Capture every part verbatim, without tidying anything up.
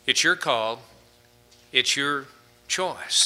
It's your call. It's your choice.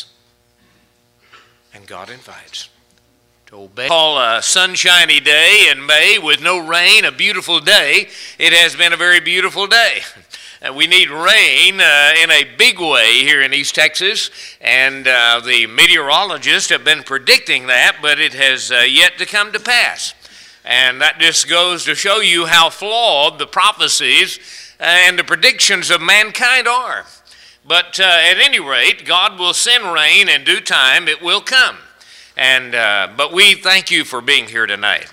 And God invites to obey. Call a sunshiny day in May with no rain, a beautiful day. It has been a very beautiful day. Uh, we need rain uh, in a big way here in East Texas, and uh, the meteorologists have been predicting that, but it has uh, yet to come to pass. And that just goes to show you how flawed the prophecies and the predictions of mankind are. But uh, at any rate, God will send rain in due time. It will come. And uh, but we thank you for being here tonight.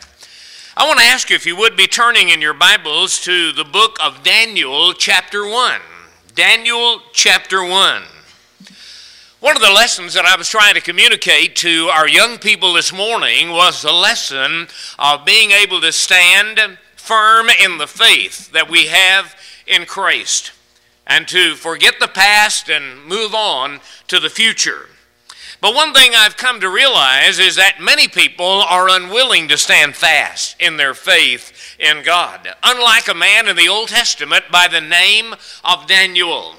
I want to ask you if you would be turning in your Bibles to the book of Daniel chapter one. Daniel chapter one. One of the lessons that I was trying to communicate to our young people this morning was the lesson of being able to stand firm in the faith that we have in Christ and to forget the past and move on to the future. But one thing I've come to realize is that many people are unwilling to stand fast in their faith in God, unlike a man in the Old Testament by the name of Daniel.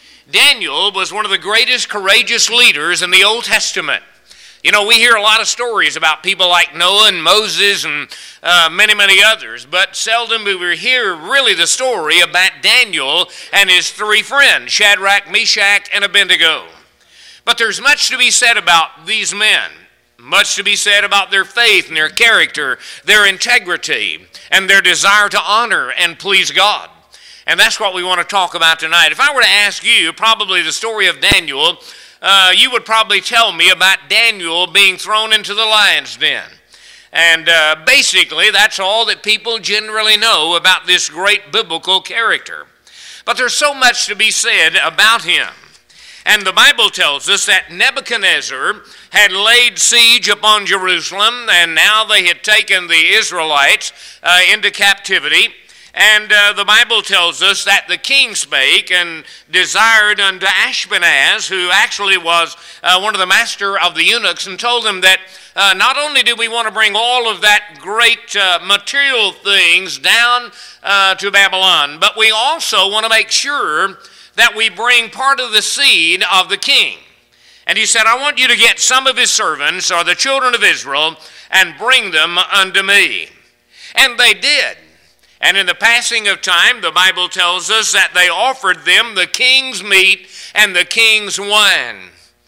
Daniel was one of the greatest courageous leaders in the Old Testament. You know, we hear a lot of stories about people like Noah and Moses and uh, many, many others, but seldom do we hear really the story about Daniel and his three friends, Shadrach, Meshach, and Abednego. But there's much to be said about these men, much to be said about their faith and their character, their integrity, and their desire to honor and please God. And that's what we want to talk about tonight. If I were to ask you probably the story of Daniel, uh, you would probably tell me about Daniel being thrown into the lion's den. And uh, basically, that's all that people generally know about this great biblical character. But there's so much to be said about him. And the Bible tells us that Nebuchadnezzar had laid siege upon Jerusalem, and now they had taken the Israelites uh, into captivity. And uh, the Bible tells us that the king spake and desired unto Ashpenaz, who actually was uh, one of the master of the eunuchs, and told him that uh, not only do we want to bring all of that great uh, material things down uh, to Babylon, but we also want to make sure that we bring part of the seed of the king. And he said, I want you to get some of his servants, or the children of Israel, and bring them unto me. And they did. And in the passing of time, the Bible tells us that they offered them the king's meat and the king's wine.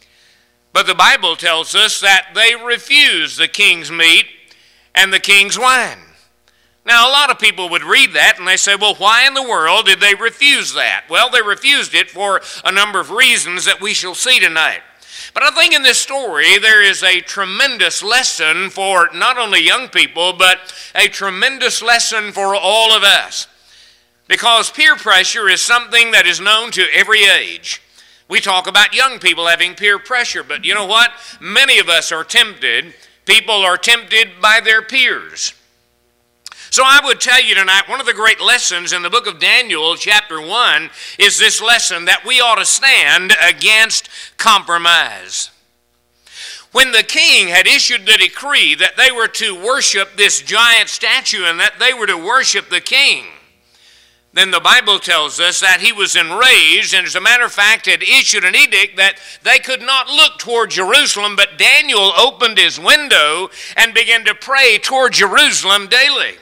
But the Bible tells us that they refused the king's meat and the king's wine. Now, a lot of people would read that and they say, well, why in the world did they refuse that? Well, they refused it for a number of reasons that we shall see tonight. But I think in this story there is a tremendous lesson for not only young people, but a tremendous lesson for all of us. Because peer pressure is something that is known to every age. We talk about young people having peer pressure, but you know what? Many of us are tempted. People are tempted by their peers. So I would tell you tonight, one of the great lessons in the book of Daniel, chapter one, is this lesson that we ought to stand against compromise. When the king had issued the decree that they were to worship this giant statue and that they were to worship the king, then the Bible tells us that he was enraged, and as a matter of fact had issued an edict that they could not look toward Jerusalem, but Daniel opened his window and began to pray toward Jerusalem daily.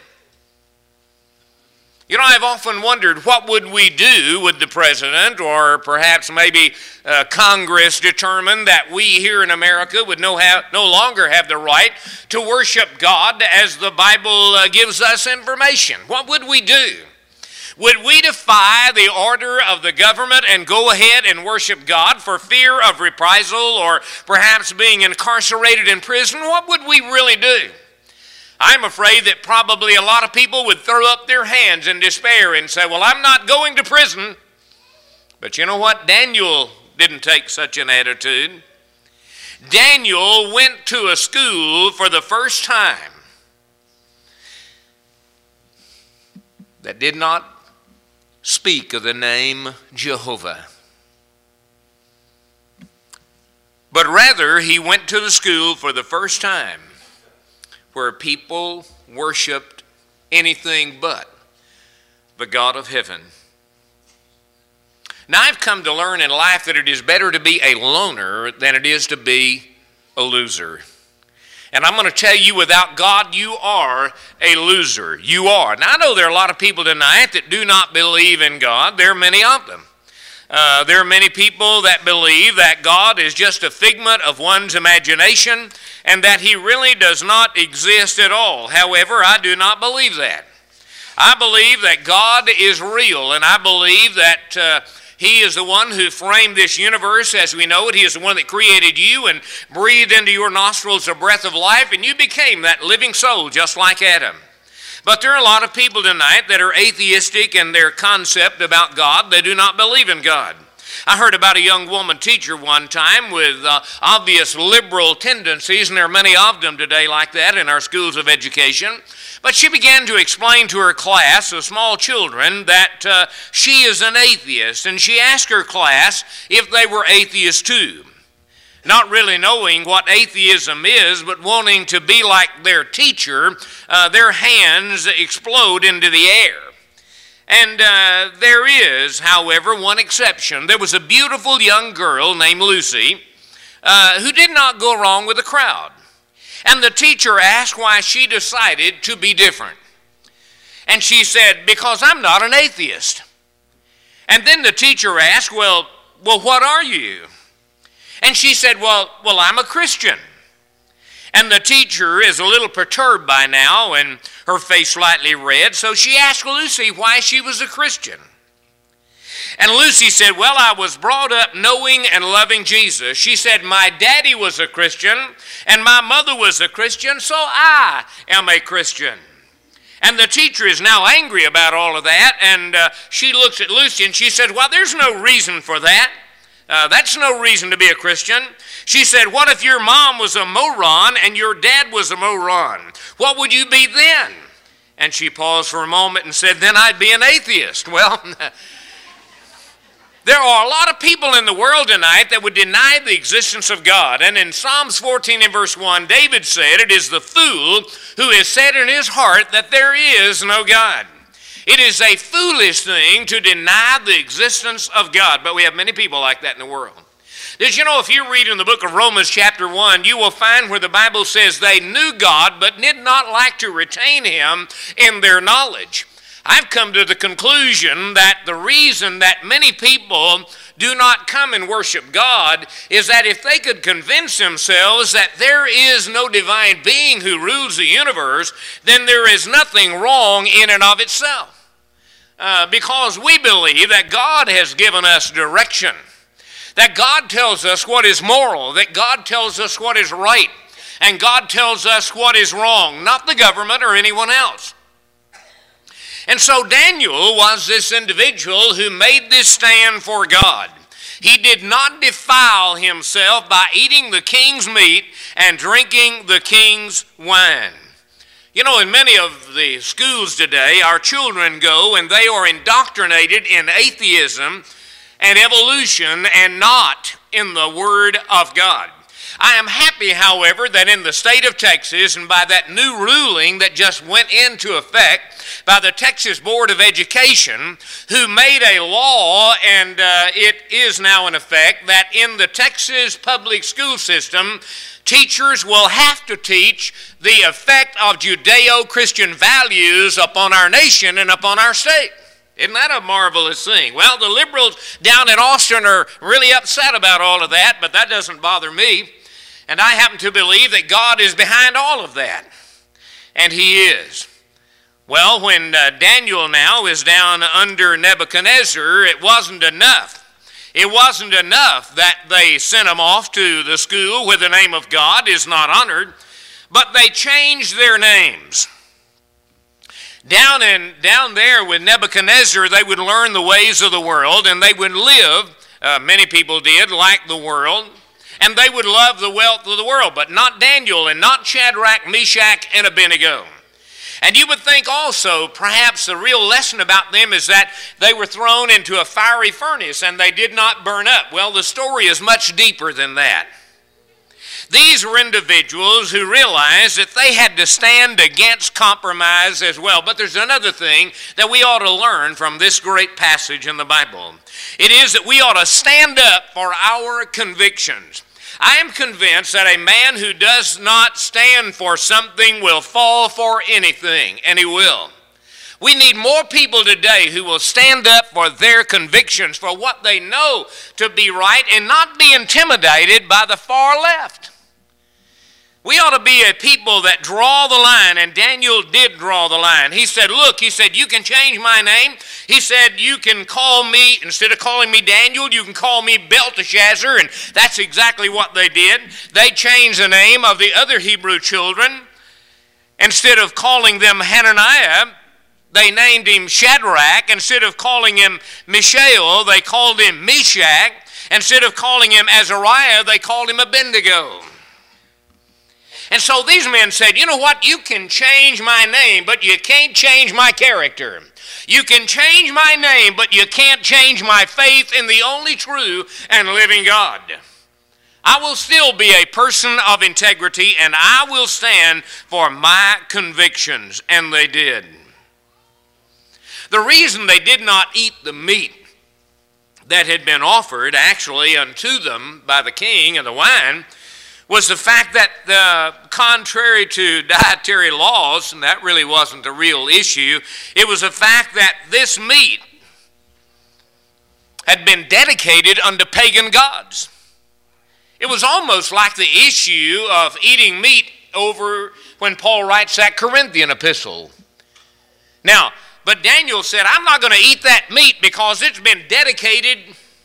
You know, I've often wondered what would we do with the president, or perhaps maybe uh, Congress determined that we here in America would no, have, no longer have the right to worship God as the Bible uh, gives us information. What would we do? Would we defy the order of the government and go ahead and worship God for fear of reprisal or perhaps being incarcerated in prison? What would we really do? I'm afraid that probably a lot of people would throw up their hands in despair and say, well, I'm not going to prison. But you know what? Daniel didn't take such an attitude. Daniel went to a school for the first time that did not speak of the name Jehovah. But rather, he went to the school for the first time where people worshiped anything but the God of heaven. Now, I've come to learn in life that it is better to be a loner than it is to be a loser. And I'm going to tell you, without God, you are a loser. You are. Now, I know there are a lot of people tonight that do not believe in God. There are many of them. Uh, there are many people that believe that God is just a figment of one's imagination and that He really does not exist at all. However, I do not believe that. I believe that God is real, and I believe that uh, He is the one who framed this universe as we know it. He is the one that created you and breathed into your nostrils a breath of life, and you became that living soul just like Adam. But there are a lot of people tonight that are atheistic in their concept about God. They do not believe in God. I heard about a young woman teacher one time with uh, obvious liberal tendencies, and there are many of them today like that in our schools of education. But she began to explain to her class of small children that uh, she is an atheist, and she asked her class if they were atheists too. Not really knowing what atheism is, but wanting to be like their teacher, uh, their hands explode into the air. And uh, there is, however, one exception. There was a beautiful young girl named Lucy uh, who did not go along with the crowd. And the teacher asked why she decided to be different. And she said, because I'm not an atheist. And then the teacher asked, well, well, what are you? And she said, well, well, I'm a Christian. And the teacher is a little perturbed by now and her face slightly red, so she asked Lucy why she was a Christian. And Lucy said, well, I was brought up knowing and loving Jesus. She said, my daddy was a Christian and my mother was a Christian, so I am a Christian. And the teacher is now angry about all of that, and uh, she looks at Lucy and she said, well, there's no reason for that. Uh, that's no reason to be a Christian. She said, what if your mom was a moron and your dad was a moron? What would you be then? And she paused for a moment and said, then I'd be an atheist. Well, there are a lot of people in the world tonight that would deny the existence of God. And in Psalms fourteen and verse one, David said, it is the fool who has said in his heart that there is no God. It is a foolish thing to deny the existence of God, but we have many people like that in the world. Did you know if you read in the book of Romans chapter one, you will find where the Bible says they knew God but did not like to retain Him in their knowledge. I've come to the conclusion that the reason that many people do not come and worship God is that if they could convince themselves that there is no divine being who rules the universe, then there is nothing wrong in and of itself. Uh, because we believe that God has given us direction, that God tells us what is moral, that God tells us what is right, and God tells us what is wrong, not the government or anyone else. And so Daniel was this individual who made this stand for God. He did not defile himself by eating the king's meat and drinking the king's wine. You know, in many of the schools today, our children go and they are indoctrinated in atheism and evolution and not in the Word of God. I am happy, however, that in the state of Texas and by that new ruling that just went into effect by the Texas Board of Education, who made a law, and uh, it is now in effect, that in the Texas public school system, teachers will have to teach the effect of Judeo-Christian values upon our nation and upon our state. Isn't that a marvelous thing? Well, the liberals down in Austin are really upset about all of that, but that doesn't bother me. And I happen to believe that God is behind all of that. And He is. Well, when uh, Daniel now is down under Nebuchadnezzar, it wasn't enough. It wasn't enough that they sent him off to the school where the name of God is not honored, but they changed their names. Down in down there with Nebuchadnezzar, they would learn the ways of the world, and they would live, uh, many people did, like the world, and they would love the wealth of the world, but not Daniel and not Shadrach, Meshach, and Abednego. And you would think also, perhaps the real lesson about them is that they were thrown into a fiery furnace and they did not burn up. Well, the story is much deeper than that. These were individuals who realized that they had to stand against compromise as well. But there's another thing that we ought to learn from this great passage in the Bible. It is that we ought to stand up for our convictions. I am convinced that a man who does not stand for something will fall for anything, and he will. We need more people today who will stand up for their convictions, for what they know to be right, and not be intimidated by the far left. We ought to be a people that draw the line, and Daniel did draw the line. He said, look, he said, you can change my name. He said, you can call me, instead of calling me Daniel, you can call me Belteshazzar, and that's exactly what they did. They changed the name of the other Hebrew children. Instead of calling them Hananiah, they named him Shadrach. Instead of calling him Mishael, they called him Meshach. Instead of calling him Azariah, they called him Abednego. And so these men said, you know what, you can change my name, but you can't change my character. You can change my name, but you can't change my faith in the only true and living God. I will still be a person of integrity, and I will stand for my convictions. And they did. The reason they did not eat the meat that had been offered actually unto them by the king and the wine was the fact that, uh, contrary to dietary laws, and that really wasn't the real issue, it was the fact that this meat had been dedicated unto pagan gods. It was almost like the issue of eating meat over when Paul writes that Corinthian epistle. Now, but Daniel said, I'm not going to eat that meat because it's been dedicated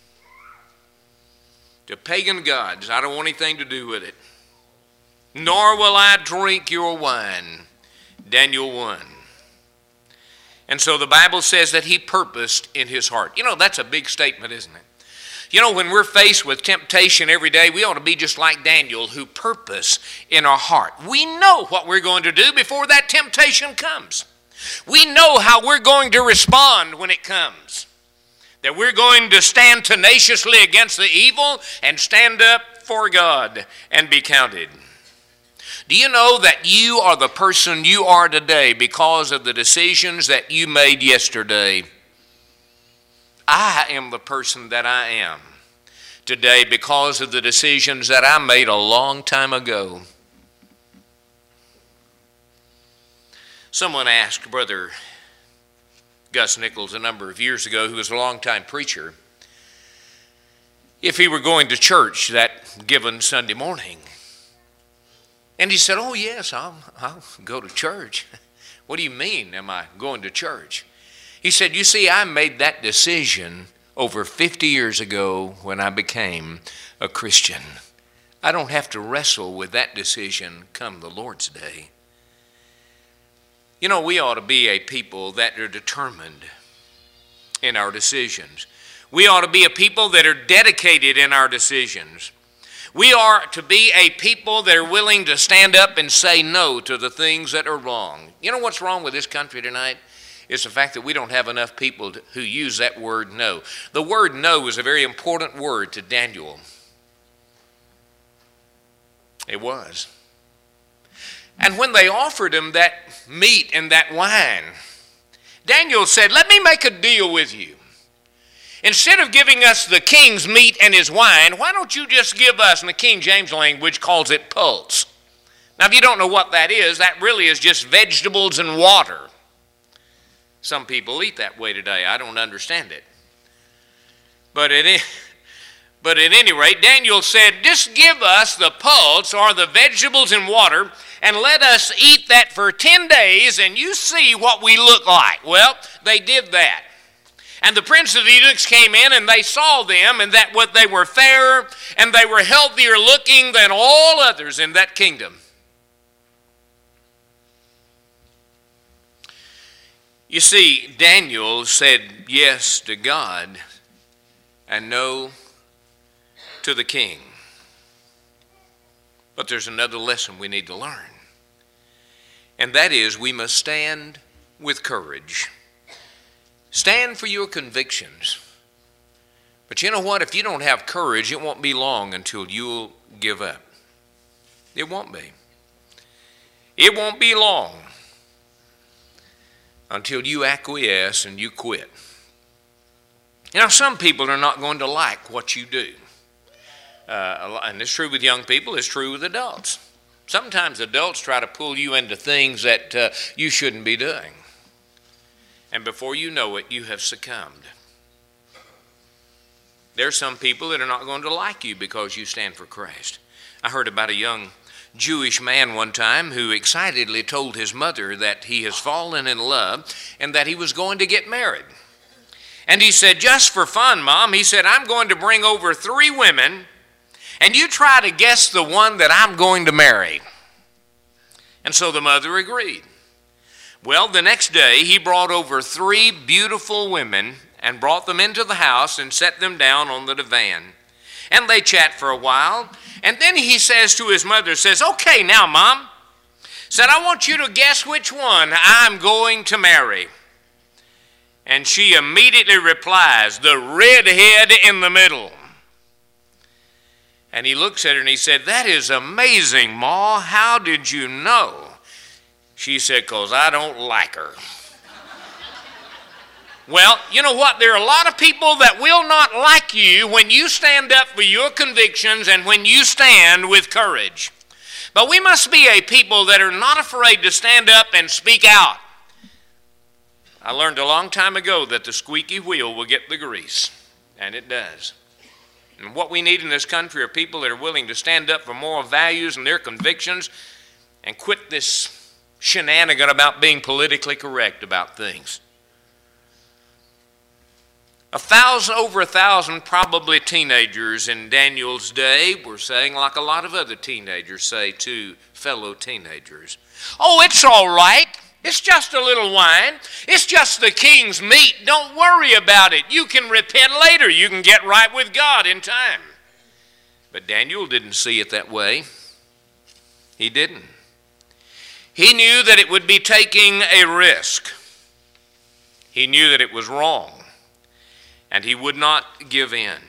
to pagan gods. I don't want anything to do with it. Nor will I drink your wine. Daniel one. And so the Bible says that he purposed in his heart. You know, that's a big statement, isn't it? You know, when we're faced with temptation every day, we ought to be just like Daniel, who purpose in our heart. We know what we're going to do before that temptation comes. We know how we're going to respond when it comes. That we're going to stand tenaciously against the evil and stand up for God and be counted. Do you know that you are the person you are today because of the decisions that you made yesterday? I am the person that I am today because of the decisions that I made a long time ago. Someone asked Brother Gus Nichols a number of years ago, who was a longtime preacher, if he were going to church that given Sunday morning. And he said, oh yes, I'll, I'll go to church. What do you mean, am I going to church? He said, you see, I made that decision over fifty years ago when I became a Christian. I don't have to wrestle with that decision come the Lord's Day. You know, we ought to be a people that are determined in our decisions. We ought to be a people that are dedicated in our decisions. We are to be a people that are willing to stand up and say no to the things that are wrong. You know what's wrong with this country tonight? It's the fact that we don't have enough people to, who use that word no. The word no is a very important word to Daniel. It was. And when they offered him that meat and that wine, Daniel said, let me make a deal with you. Instead of giving us the king's meat and his wine, why don't you just give us, and the King James language calls it pulse. Now, if you don't know what that is, that really is just vegetables and water. Some people eat that way today. I don't understand it. But at, but at any rate, Daniel said, just give us the pulse or the vegetables and water and let us eat that for ten days and you see what we look like. Well, they did that. And the prince of the eunuchs came in and they saw them and that what they were fairer and they were healthier looking than all others in that kingdom. You see, Daniel said yes to God and no to the king. But there's another lesson we need to learn. And that is we must stand with courage. Stand for your convictions. But you know what? If you don't have courage, it won't be long until you'll give up. It won't be. It won't be long until you acquiesce and you quit. You know, some people are not going to like what you do. Uh, and it's true with young people, it's true with adults. Sometimes adults try to pull you into things that uh, you shouldn't be doing. And before you know it, you have succumbed. There are some people that are not going to like you because you stand for Christ. I heard about a young Jewish man one time who excitedly told his mother that he has fallen in love and that he was going to get married. And he said, just for fun, Mom, he said, I'm going to bring over three women and you try to guess the one that I'm going to marry. And so the mother agreed. Well, the next day he brought over three beautiful women and brought them into the house and set them down on the divan. And they chat for a while. And then he says to his mother, says, okay, now, Mom, said, I want you to guess which one I'm going to marry. And she immediately replies, the redhead in the middle. And he looks at her and he said, that is amazing, Ma. How did you know? She said, because I don't like her. Well, you know what? There are a lot of people that will not like you when you stand up for your convictions and when you stand with courage. But we must be a people that are not afraid to stand up and speak out. I learned a long time ago that the squeaky wheel will get the grease, and it does. And what we need in this country are people that are willing to stand up for moral values and their convictions and quit this shenanigan about being politically correct about things. A thousand, over a thousand probably teenagers in Daniel's day were saying, like a lot of other teenagers say to fellow teenagers, oh, it's all right. It's just a little wine. It's just the king's meat. Don't worry about it. You can repent later. You can get right with God in time. But Daniel didn't see it that way. He didn't. He knew that it would be taking a risk. He knew that it was wrong. And he would not give in.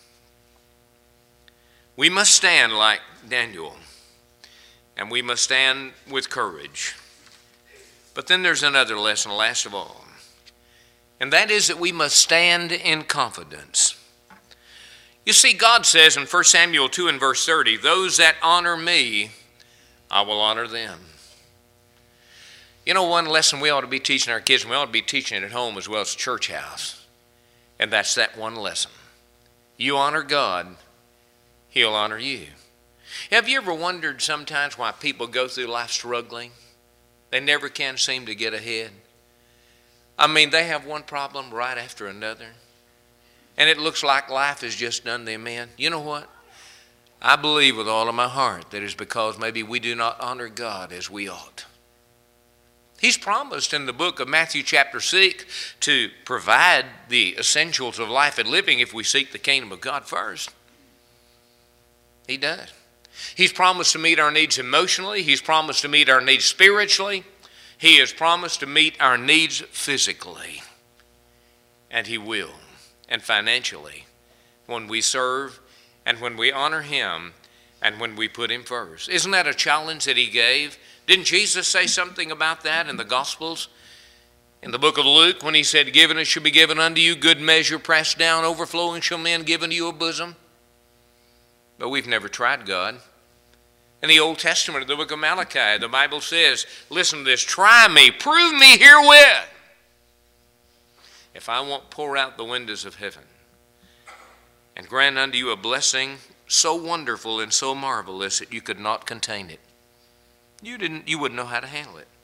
We must stand like Daniel. And we must stand with courage. But then there's another lesson, last of all. And that is that we must stand in confidence. You see, God says in First Samuel two and verse thirty, those that honor me, I will honor them. You know, one lesson we ought to be teaching our kids, and we ought to be teaching it at home as well as church house. And that's that one lesson. You honor God, He'll honor you. Have you ever wondered sometimes why people go through life struggling? They never can seem to get ahead. I mean, they have one problem right after another. And it looks like life has just done them in. You know what? I believe with all of my heart that it's because maybe we do not honor God as we ought. He's promised in the book of Matthew chapter six to provide the essentials of life and living if we seek the kingdom of God first. He does. He's promised to meet our needs emotionally. He's promised to meet our needs spiritually. He has promised to meet our needs physically. And He will. And financially. When we serve and when we honor Him and when we put Him first. Isn't that a challenge that He gave? Didn't Jesus say something about that in the Gospels? In the book of Luke, when He said, given it shall be given unto you, good measure, pressed down, overflowing shall men give unto you a bosom. But we've never tried God. In the Old Testament, in the book of Malachi, the Bible says, listen to this, try me, prove me herewith, if I won't pour out the windows of heaven and grant unto you a blessing so wonderful and so marvelous that you could not contain it. You didn't, you wouldn't know how to handle it.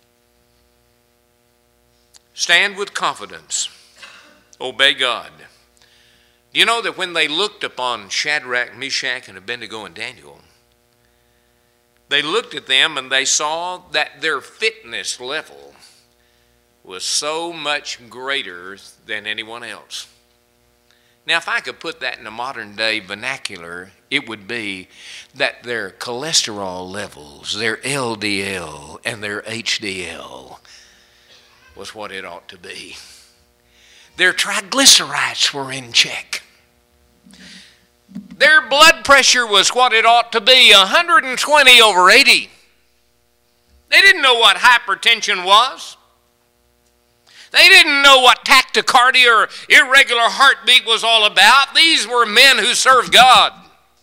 Stand with confidence. Obey God. Do you know that when they looked upon Shadrach, Meshach, and Abednego and Daniel, they looked at them and they saw that their fitness level was so much greater than anyone else. Now, if I could put that in a modern day vernacular, it would be that their cholesterol levels, their L D L and their H D L was what it ought to be. Their triglycerides were in check. Their blood pressure was what it ought to be, one hundred twenty over eighty. They didn't know what hypertension was. They didn't know what tachycardia or irregular heartbeat was all about. These were men who served God.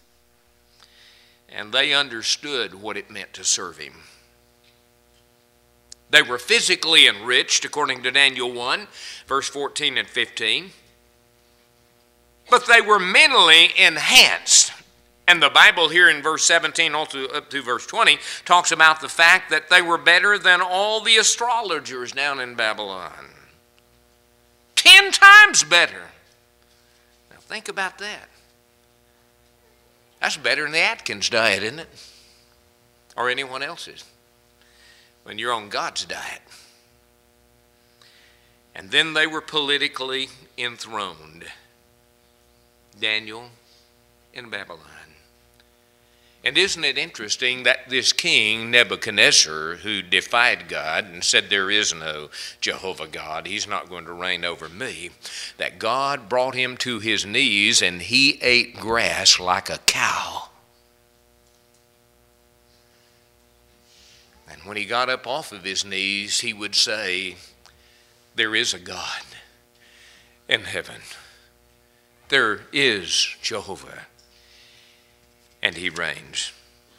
And they understood what it meant to serve Him. They were physically enriched, according to Daniel one, verse fourteen and fifteen. But they were mentally enhanced. And the Bible here in verse seventeen all to, up to verse twenty talks about the fact that they were better than all the astrologers down in Babylon. Ten times better. Now think about that. That's better than the Atkins diet, isn't it? Or anyone else's. When you're on God's diet. And then they were politically enthroned. Daniel in Babylon. And isn't it interesting that this king, Nebuchadnezzar, who defied God and said there is no Jehovah God, He's not going to reign over me, that God brought him to his knees and he ate grass like a cow. And when he got up off of his knees, he would say, there is a God in heaven. There is Jehovah. And He reigns.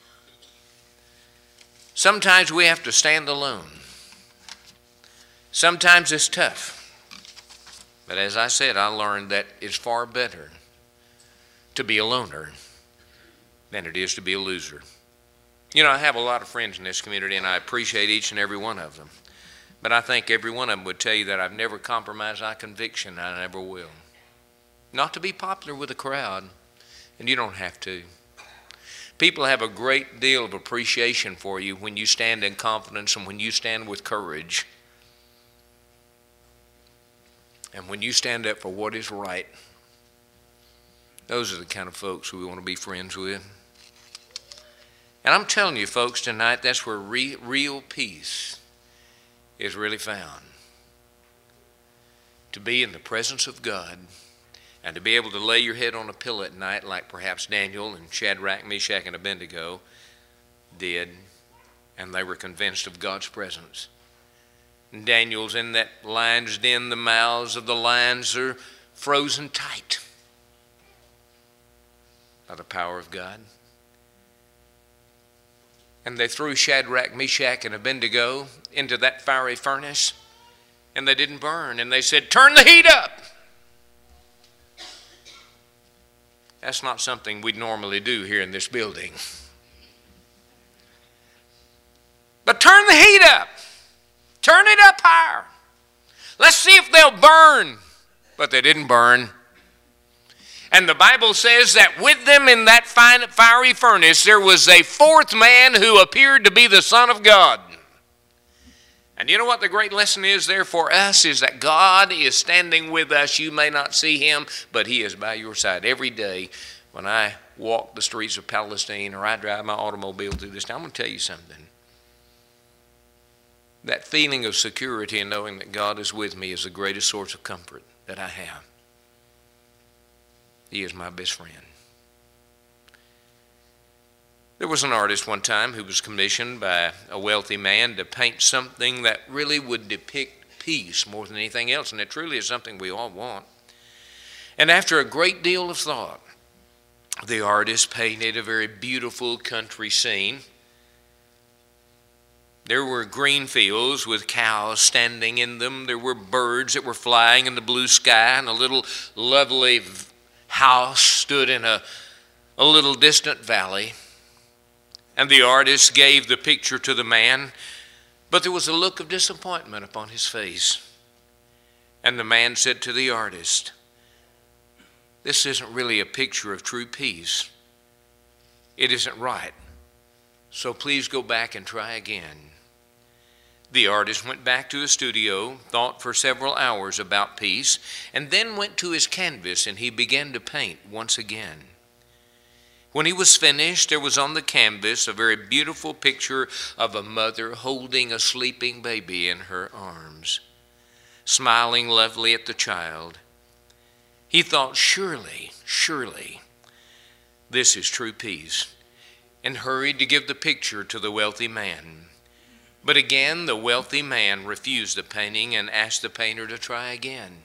Sometimes we have to stand alone. Sometimes it's tough. But as I said, I learned that it's far better to be a loner than it is to be a loser. You know, I have a lot of friends in this community, and I appreciate each and every one of them. But I think every one of them would tell you that I've never compromised my conviction, and I never will. Not to be popular with the crowd, and you don't have to. People have a great deal of appreciation for you when you stand in confidence and when you stand with courage. And when you stand up for what is right. Those are the kind of folks we want to be friends with. And I'm telling you folks tonight, that's where re- real peace is really found. To be in the presence of God. And to be able to lay your head on a pillow at night like perhaps Daniel and Shadrach, Meshach, and Abednego did. And they were convinced of God's presence. And Daniel's in that lion's den. The mouths of the lions are frozen tight by the power of God. And they threw Shadrach, Meshach, and Abednego into that fiery furnace. And they didn't burn. And they said, turn the heat up. That's not something we'd normally do here in this building. But turn the heat up. Turn it up higher. Let's see if they'll burn. But they didn't burn. And the Bible says that with them in that fiery furnace there was a fourth man who appeared to be the Son of God. And you know what the great lesson is there for us is that God is standing with us. You may not see Him, but He is by your side every day. When I walk the streets of Palestine or I drive my automobile through this town, I'm going to tell you something. That feeling of security and knowing that God is with me is the greatest source of comfort that I have. He is my best friend. There was an artist one time who was commissioned by a wealthy man to paint something that really would depict peace more than anything else, and it truly is something we all want. And after a great deal of thought, the artist painted a very beautiful country scene. There were green fields with cows standing in them. There were birds that were flying in the blue sky, and a little lovely house stood in a, a little distant valley. And the artist gave the picture to the man, but there was a look of disappointment upon his face. And the man said to the artist, this isn't really a picture of true peace. It isn't right. So please go back and try again. The artist went back to his studio, thought for several hours about peace, and then went to his canvas and he began to paint once again. When he was finished, there was on the canvas a very beautiful picture of a mother holding a sleeping baby in her arms, smiling lovely at the child. He thought, surely, surely, This is true peace, and hurried to give the picture to the wealthy man. But again the wealthy man refused the painting and asked the painter to try again.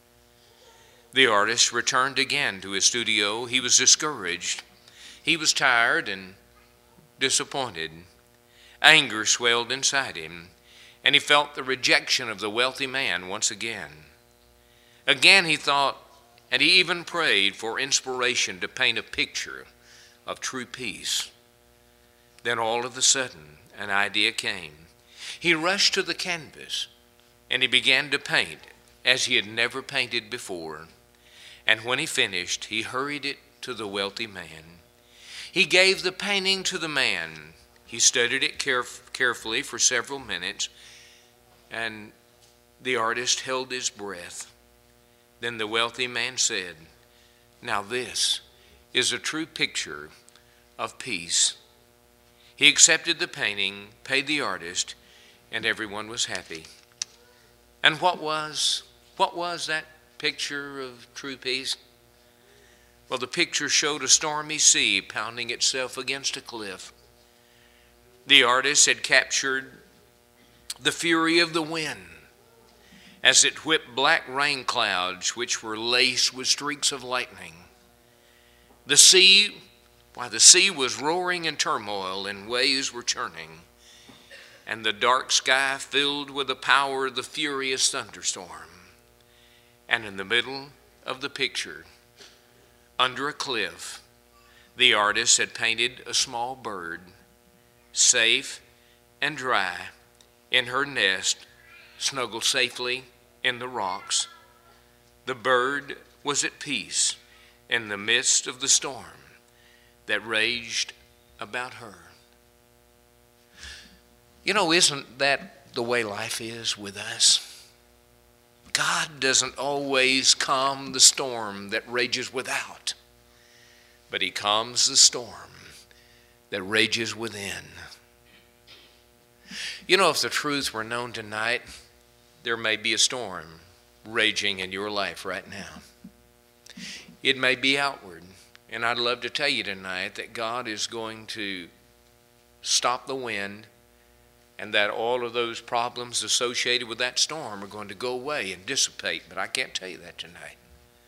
The artist returned again to his studio. He was discouraged. He was tired and disappointed. Anger swelled inside him, and he felt the rejection of the wealthy man once again. Again he thought, and he even prayed for inspiration to paint a picture of true peace. Then all of a sudden, an idea came. He rushed to the canvas, and he began to paint as he had never painted before. And when he finished, he hurried it to the wealthy man. He gave the painting to the man. He studied it caref- carefully for several minutes, and the artist held his breath. Then the wealthy man said, "Now this is a true picture of peace." He accepted the painting, paid the artist, and everyone was happy. And what was, what was that picture of true peace? Well, the picture showed a stormy sea pounding itself against a cliff. The artist had captured the fury of the wind as it whipped black rain clouds which were laced with streaks of lightning. The sea, why the sea was roaring in turmoil and waves were churning, and the dark sky filled with the power of the furious thunderstorm. And in the middle of the picture, under a cliff, the artist had painted a small bird, safe and dry in her nest, snuggled safely in the rocks. The bird was at peace in the midst of the storm that raged about her. You know, isn't that the way life is with us? God doesn't always calm the storm that rages without, but he calms the storm that rages within. You know, if the truth were known tonight, there may be a storm raging in your life right now. It may be outward, and I'd love to tell you tonight that God is going to stop the wind, and that all of those problems associated with that storm are going to go away and dissipate, but I can't tell you that tonight.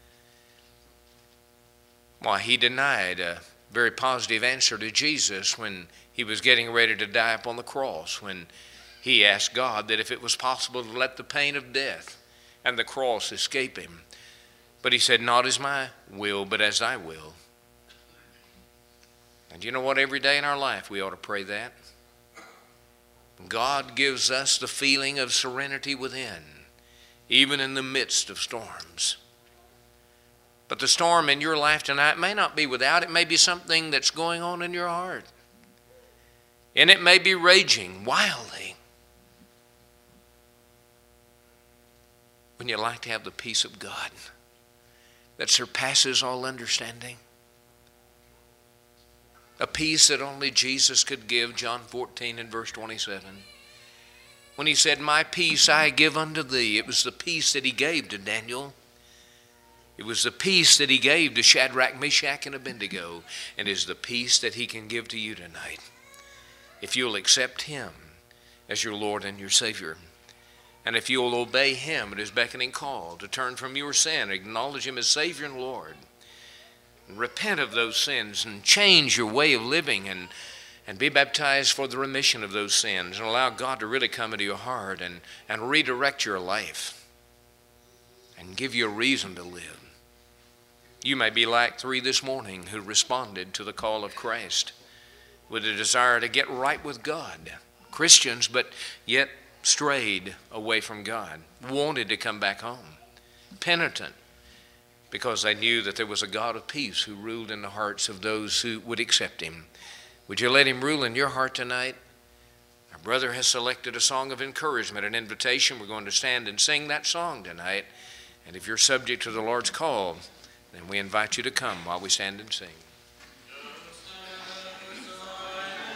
Why, he denied a very positive answer to Jesus when he was getting ready to die upon the cross, when he asked God that if it was possible to let the pain of death and the cross escape him. But he said, "Not as my will, but as thy will." And you know what? Every day in our life we ought to pray that. God gives us the feeling of serenity within, even in the midst of storms. But the storm in your life tonight may not be without. It may be something that's going on in your heart. And it may be raging wildly. Wouldn't you like to have the peace of God that surpasses all understanding? A peace that only Jesus could give, John fourteen and verse twenty-seven. When he said, "My peace I give unto thee," it was the peace that he gave to Daniel. It was the peace that he gave to Shadrach, Meshach, and Abednego, and is the peace that he can give to you tonight, if you'll accept him as your Lord and your Savior. And if you'll obey him at his beckoning call to turn from your sin, acknowledge him as Savior and Lord, and repent of those sins and change your way of living, and, and be baptized for the remission of those sins, and allow God to really come into your heart and, and redirect your life and give you a reason to live. You may be like three this morning who responded to the call of Christ with a desire to get right with God. Christians, but yet strayed away from God, wanted to come back home, penitent, because they knew that there was a God of peace who ruled in the hearts of those who would accept him. Would you let him rule in your heart tonight? Our brother has selected a song of encouragement, an invitation. We're going to stand and sing that song tonight. And if you're subject to the Lord's call, then we invite you to come while we stand and sing.